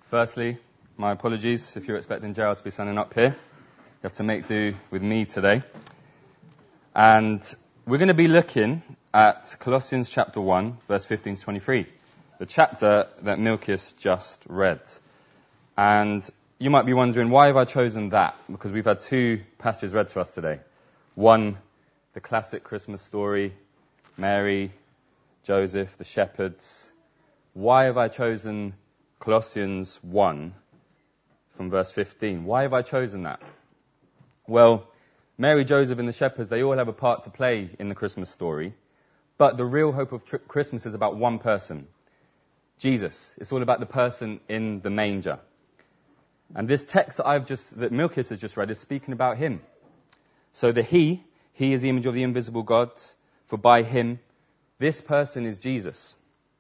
Firstly, my apologies if you're expecting Gerald to be standing up here. You have to make do with me today. And we're going to be looking at Colossians chapter 1, verse 15 to 23, the chapter that Milkias just read. And you might be wondering, why have I chosen that? Because we've had two passages read to us today. One, the classic Christmas story, Mary, Joseph, the shepherds. Why have I chosen Colossians 1 from verse 15? Why have I chosen that? Well, Mary, Joseph, and the shepherds, they all have a part to play in the Christmas story. But the real hope of Christmas is about one person, Jesus. It's all about the person in the manger. And this text that Milkias has just read is speaking about him. So he is the image of the invisible God, for by him, this person is Jesus.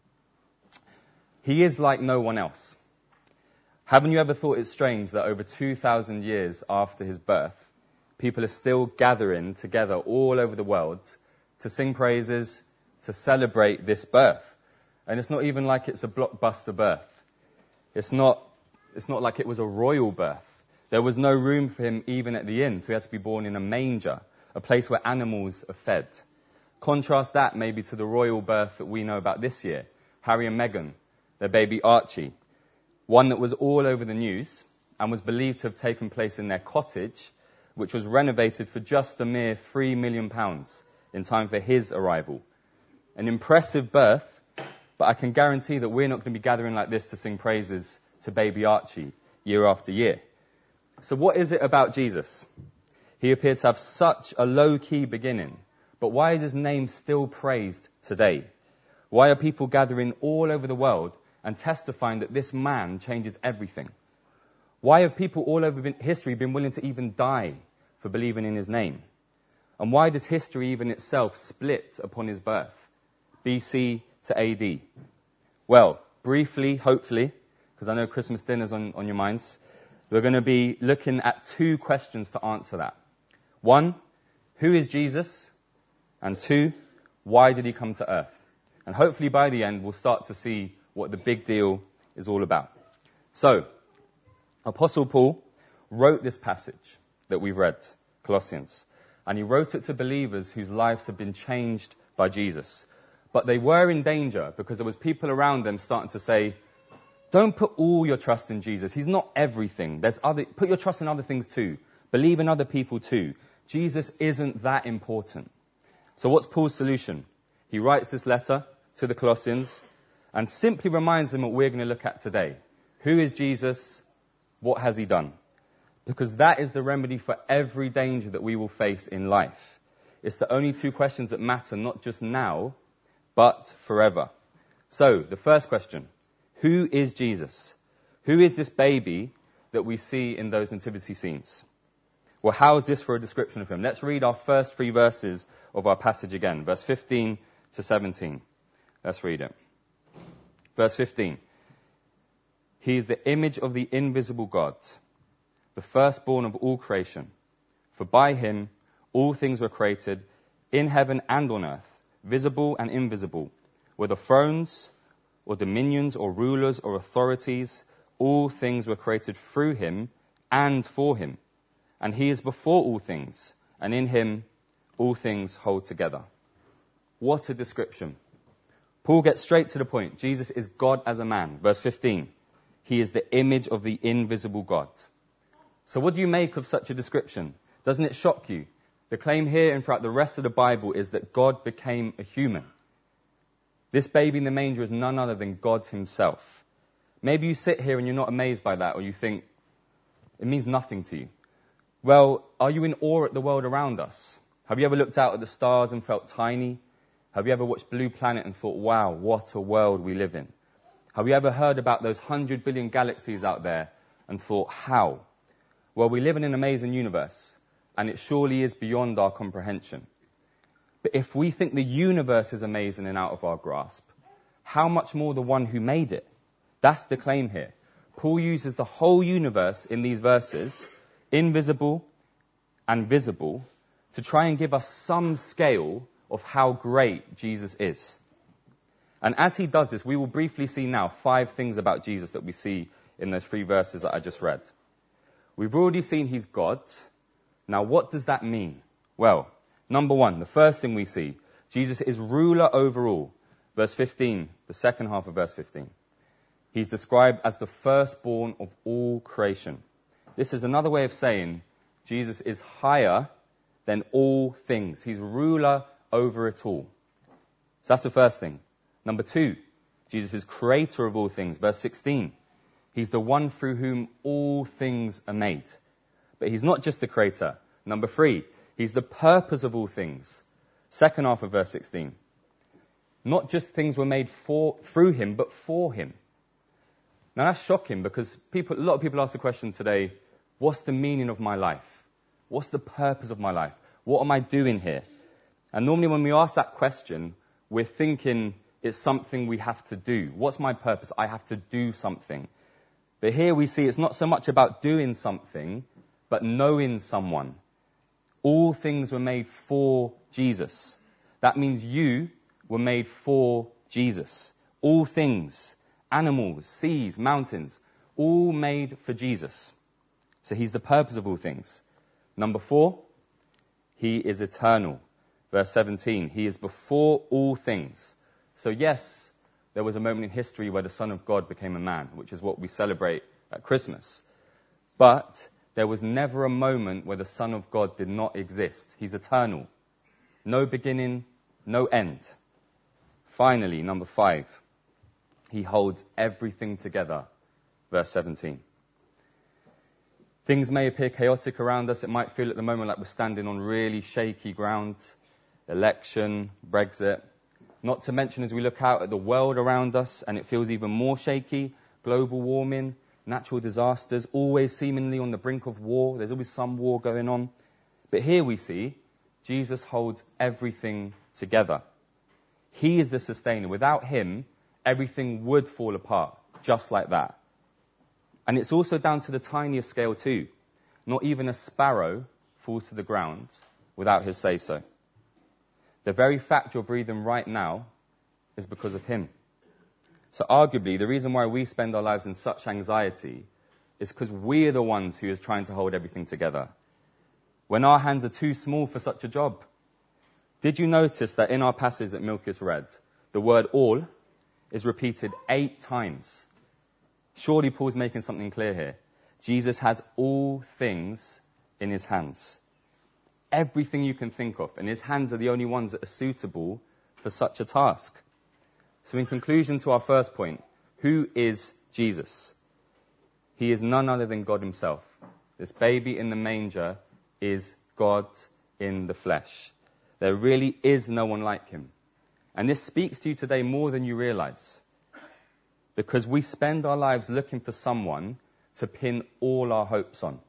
He is like no one else. Haven't you ever thought it strange that over 2,000 years after his birth, people are still gathering together all over the world to sing praises, to celebrate this birth? And it's not even like it's a blockbuster birth. It's not like it was a royal birth. There was no room for him even at the inn, so he had to be born in a manger, a place where animals are fed. Contrast that maybe to the royal birth that we know about this year, Harry and Meghan, their baby Archie, one that was all over the news and was believed to have taken place in their cottage, which was renovated for just a mere £3 million in time for his arrival. An impressive birth, but I can guarantee that we're not going to be gathering like this to sing praises to baby Archie year after year. So what is it about Jesus? He appeared to have such a low-key beginning, but why is his name still praised today? Why are people gathering all over the world and testifying that this man changes everything? Why have people all over history been willing to even die for believing in his name? And why does history even itself split upon his birth, BC to AD? Well, briefly, hopefully, because I know Christmas dinner's on your minds, we're going to be looking at two questions to answer that. One, who is Jesus? And two, why did he come to earth? And hopefully by the end, we'll start to see what the big deal is all about. So, Apostle Paul wrote this passage that we've read, Colossians, and he wrote it to believers whose lives have been changed by Jesus. But they were in danger because there was people around them starting to say, don't put all your trust in Jesus. He's not everything. Put your trust in other things too. Believe in other people too. Jesus isn't that important. So what's Paul's solution? He writes this letter to the Colossians and simply reminds them what we're going to look at today. Who is Jesus? What has he done? Because that is the remedy for every danger that we will face in life. It's the only two questions that matter, not just now, but forever. So, the first question, who is Jesus? Who is this baby that we see in those nativity scenes? Well, how is this for a description of him? Let's read our first three verses of our passage again, verse 15 to 17. Let's read it. Verse 15. He is the image of the invisible God, the firstborn of all creation. For by him all things were created, in heaven and on earth, visible and invisible, whether thrones or dominions or rulers or authorities, all things were created through him and for him. And he is before all things, and in him all things hold together. What a description. Paul gets straight to the point. Jesus is God as a man. Verse 15. He is the image of the invisible God. So what do you make of such a description? Doesn't it shock you? The claim here and throughout the rest of the Bible is that God became a human. This baby in the manger is none other than God himself. Maybe you sit here and you're not amazed by that, or you think it means nothing to you. Well, are you in awe at the world around us? Have you ever looked out at the stars and felt tiny? Have you ever watched Blue Planet and thought, wow, what a world we live in? Have you ever heard about those 100 billion galaxies out there and thought, how? Well, we live in an amazing universe, and it surely is beyond our comprehension. But if we think the universe is amazing and out of our grasp, how much more the one who made it? That's the claim here. Paul uses the whole universe in these verses, invisible and visible, to try and give us some scale of how great Jesus is. And as he does this, we will briefly see now 5 things about Jesus that we see in those 3 verses that I just read. We've already seen he's God. Now, what does that mean? Well, number 1, the first thing we see, Jesus is ruler over all. Verse 15, the second half of verse 15. He's described as the firstborn of all creation. This is another way of saying Jesus is higher than all things. He's ruler over it all. So that's the first thing. Number 2, Jesus is creator of all things. Verse 16, he's the one through whom all things are made. But he's not just the creator. Number 3, he's the purpose of all things. Second half of verse 16. Not just things were made through him, but for him. Now that's shocking because a lot of people ask the question today, what's the meaning of my life? What's the purpose of my life? What am I doing here? And normally when we ask that question, we're thinking it's something we have to do. What's my purpose? I have to do something. But here we see it's not so much about doing something, but knowing someone. All things were made for Jesus. That means you were made for Jesus. All things, animals, seas, mountains, all made for Jesus. So he's the purpose of all things. Number 4, he is eternal. Verse 17, he is before all things. So yes, there was a moment in history where the Son of God became a man, which is what we celebrate at Christmas. But there was never a moment where the Son of God did not exist. He's eternal. No beginning, no end. Finally, number 5, he holds everything together. Verse 17. Things may appear chaotic around us. It might feel at the moment like we're standing on really shaky ground. Election, Brexit. Not to mention as we look out at the world around us and it feels even more shaky. Global warming, natural disasters, always seemingly on the brink of war. There's always some war going on. But here we see Jesus holds everything together. He is the sustainer. Without him, everything would fall apart, just like that. And it's also down to the tiniest scale too. Not even a sparrow falls to the ground without his say-so. The very fact you're breathing right now is because of him. So arguably, the reason why we spend our lives in such anxiety is because we're the ones who is trying to hold everything together. When our hands are too small for such a job. Did you notice that in our passage that Milkis read, the word all is repeated 8 times? Surely Paul's making something clear here. Jesus has all things in his hands. Everything you can think of. And his hands are the only ones that are suitable for such a task. So in conclusion to our first point, who is Jesus? He is none other than God himself. This baby in the manger is God in the flesh. There really is no one like him. And this speaks to you today more than you realize. Because we spend our lives looking for someone to pin all our hopes on.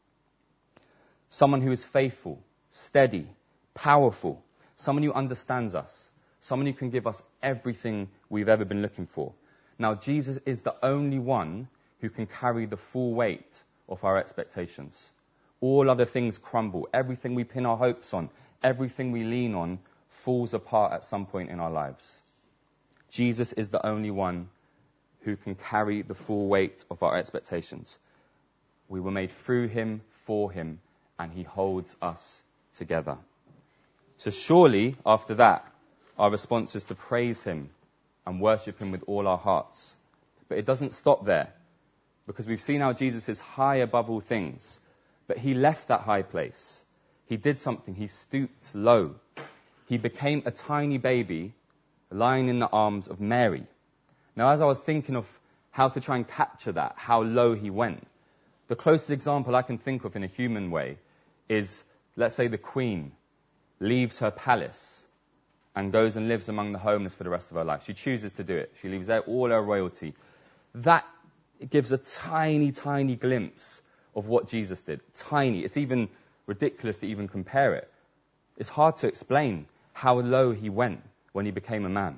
Someone who is faithful, steady, powerful. Someone who understands us. Someone who can give us everything we've ever been looking for. Now, Jesus is the only one who can carry the full weight of our expectations. All other things crumble. Everything we pin our hopes on, everything we lean on, falls apart at some point in our lives. Jesus is the only one who can carry the full weight of our expectations. We were made through him, for him, and he holds us together. So surely, after that, our response is to praise him and worship him with all our hearts. But it doesn't stop there, because we've seen how Jesus is high above all things. But he left that high place. He did something. He stooped low. He became a tiny baby lying in the arms of Mary. Now, as I was thinking of how to try and capture that, how low he went, the closest example I can think of in a human way is, let's say the Queen leaves her palace and goes and lives among the homeless for the rest of her life. She chooses to do it. She leaves out all her royalty. That gives a tiny, tiny glimpse of what Jesus did. Tiny. It's even ridiculous to even compare it. It's hard to explain how low he went when he became a man.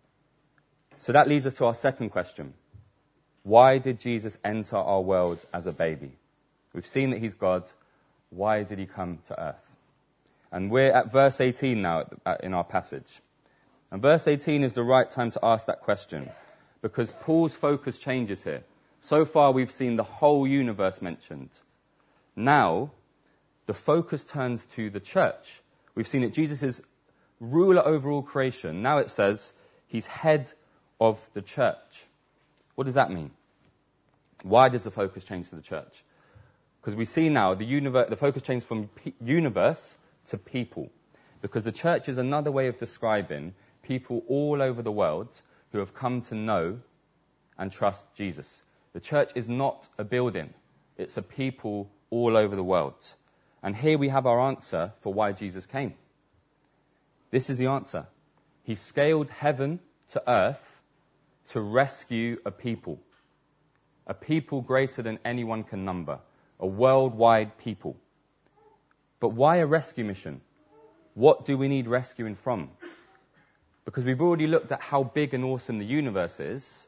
So that leads us to our second question. Why did Jesus enter our world as a baby? We've seen that he's God. Why did he come to earth? And we're at verse 18 now in our passage. And verse 18 is the right time to ask that question, because Paul's focus changes here. So far we've seen the whole universe mentioned. Now, the focus turns to the church. We've seen that Jesus is ruler over all creation. Now it says he's head of the church. What does that mean? Why does the focus change to the church? Because we see now the focus changes from universe to people. Because the church is another way of describing people all over the world who have come to know and trust Jesus. The church is not a building. It's a people all over the world. And here we have our answer for why Jesus came. This is the answer. He scaled heaven to earth to rescue a people greater than anyone can number, a worldwide people. But why a rescue mission? What do we need rescuing from? Because we've already looked at how big and awesome the universe is,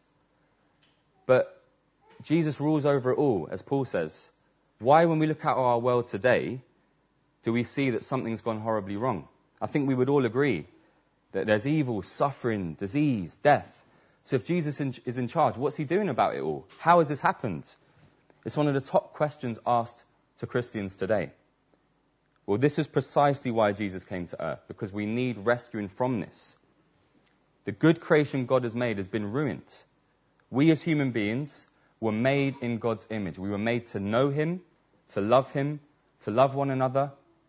but Jesus rules over it all, as Paul says. Why, when we look at our world today, do we see that something's gone horribly wrong? I think we would all agree that there's evil, suffering, disease, death. So if Jesus is in charge, what's he doing about it all? How has this happened? It's one of the top questions asked to Christians today. Well, this is precisely why Jesus came to earth, because we need rescuing from this. The good creation God has made has been ruined. We as human beings were made in God's image. We were made to know him, to love one another.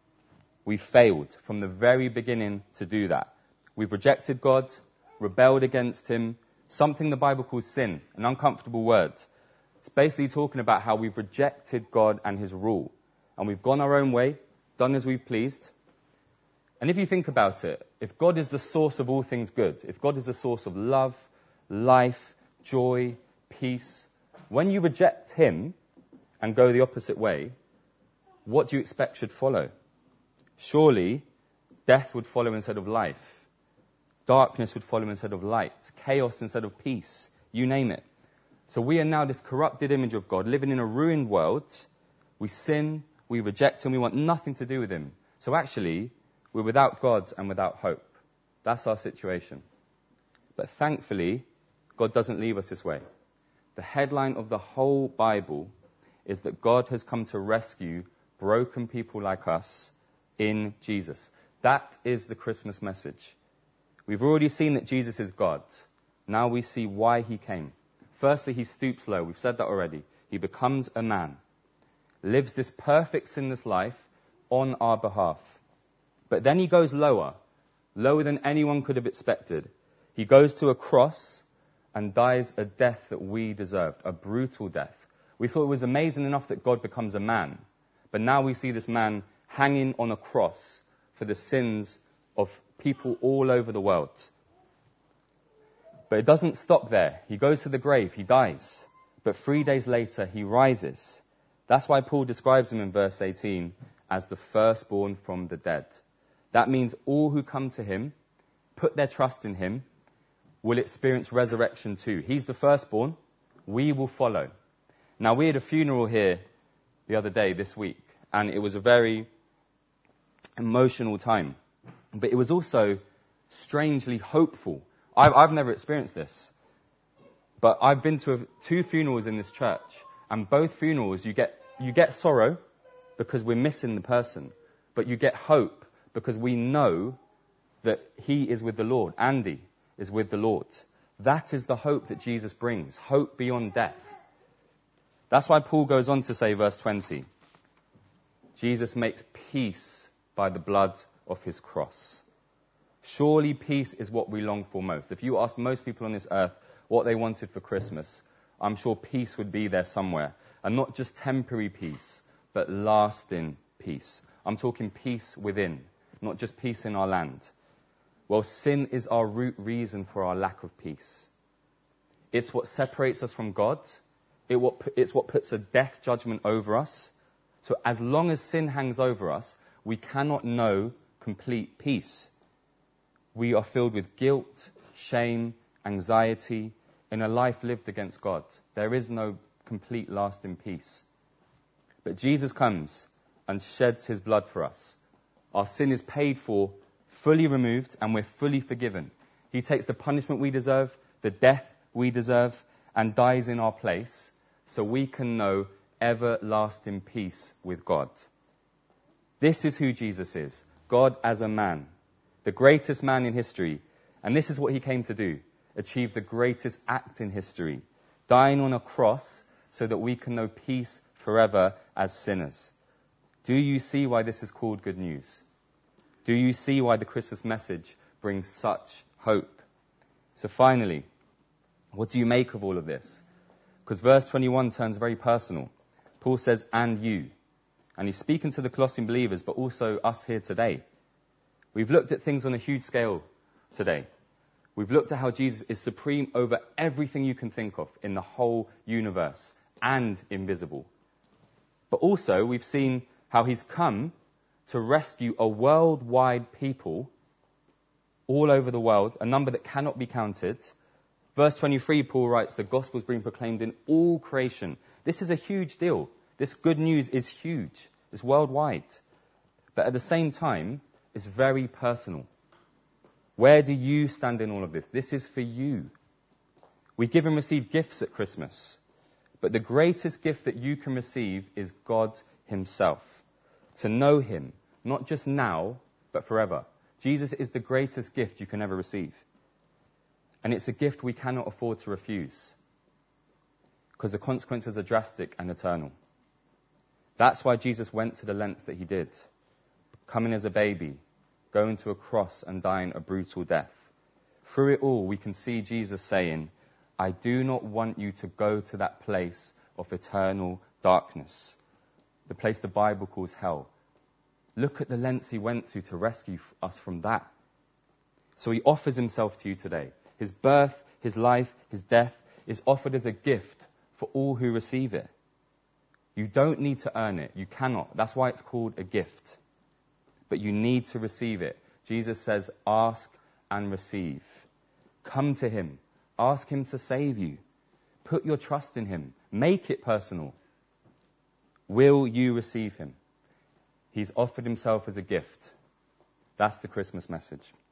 We failed from the very beginning to do that. We've rejected God, rebelled against him, something the Bible calls sin, an uncomfortable word. It's basically talking about how we've rejected God and his rule. And we've gone our own way, done as we've pleased. And if you think about it, if God is the source of all things good, if God is the source of love, life, joy, peace, when you reject him and go the opposite way, what do you expect should follow? Surely, death would follow instead of life. Darkness would follow instead of light. Chaos instead of peace. You name it. So we are now this corrupted image of God, living in a ruined world. We sin, we reject him, we want nothing to do with him. So actually, we're without God and without hope. That's our situation. But thankfully, God doesn't leave us this way. The headline of the whole Bible is that God has come to rescue broken people like us in Jesus. That is the Christmas message. We've already seen that Jesus is God. Now we see why he came. Firstly, he stoops low. We've said that already. He becomes a man, lives this perfect sinless life on our behalf. But then he goes lower than anyone could have expected. He goes to a cross and dies a death that we deserved, a brutal death. We thought it was amazing enough that God becomes a man, but now we see this man hanging on a cross for the sins of people all over the world. But it doesn't stop there. He goes to the grave, he dies, but 3 days later he rises. That's why Paul describes him in verse 18 as the firstborn from the dead. That means all who come to him, put their trust in him, will experience resurrection too. He's the firstborn. We will follow. Now, we had a funeral here the other day, this week, and it was a very emotional time. But it was also strangely hopeful. I've never experienced this. But I've been to 2 funerals in this church, and both funerals you get sorrow because we're missing the person, but you get hope because we know that he is with the Lord. Andy is with the Lord. That is the hope that Jesus brings, hope beyond death. That's why Paul goes on to say, verse 20, Jesus makes peace by the blood of his cross. Surely peace is what we long for most. If you ask most people on this earth what they wanted for Christmas, I'm sure peace would be there somewhere. And not just temporary peace, but lasting peace. I'm talking peace within, not just peace in our land. Well, sin is our root reason for our lack of peace. It's what separates us from God. It's what puts a death judgment over us. So as long as sin hangs over us, we cannot know complete peace. We are filled with guilt, shame, anxiety, in a life lived against God. There is no complete lasting peace. But Jesus comes and sheds his blood for us. Our sin is paid for, fully removed, and we're fully forgiven. He takes the punishment we deserve, the death we deserve, and dies in our place so we can know everlasting peace with God. This is who Jesus is, God as a man, the greatest man in history. And this is what he came to do, achieve the greatest act in history, dying on a cross so that we can know peace forever as sinners. Do you see why this is called good news? Do you see why the Christmas message brings such hope? So finally, what do you make of all of this? Because verse 21 turns very personal. Paul says, and you. And he's speaking to the Colossian believers, but also us here today. We've looked at things on a huge scale today. We've looked at how Jesus is supreme over everything you can think of in the whole universe and invisible. But also, we've seen how he's come to rescue a worldwide people all over the world, a number that cannot be counted. Verse 23, Paul writes, the gospel is being proclaimed in all creation. This is a huge deal. This good news is huge. It's worldwide. But at the same time, it's very personal. Where do you stand in all of this? This is for you. We give and receive gifts at Christmas. But the greatest gift that you can receive is God himself. To know him, not just now, but forever. Jesus is the greatest gift you can ever receive. And it's a gift we cannot afford to refuse, because the consequences are drastic and eternal. That's why Jesus went to the lengths that he did, coming as a baby, going to a cross and dying a brutal death. Through it all, we can see Jesus saying, I do not want you to go to that place of eternal darkness, the place the Bible calls hell. Look at the lengths he went to rescue us from that. So he offers himself to you today. His birth, his life, his death is offered as a gift for all who receive it. You don't need to earn it. You cannot. That's why it's called a gift. But you need to receive it. Jesus says, ask and receive. Come to him. Ask him to save you. Put your trust in him. Make it personal. Will you receive him? He's offered himself as a gift. That's the Christmas message.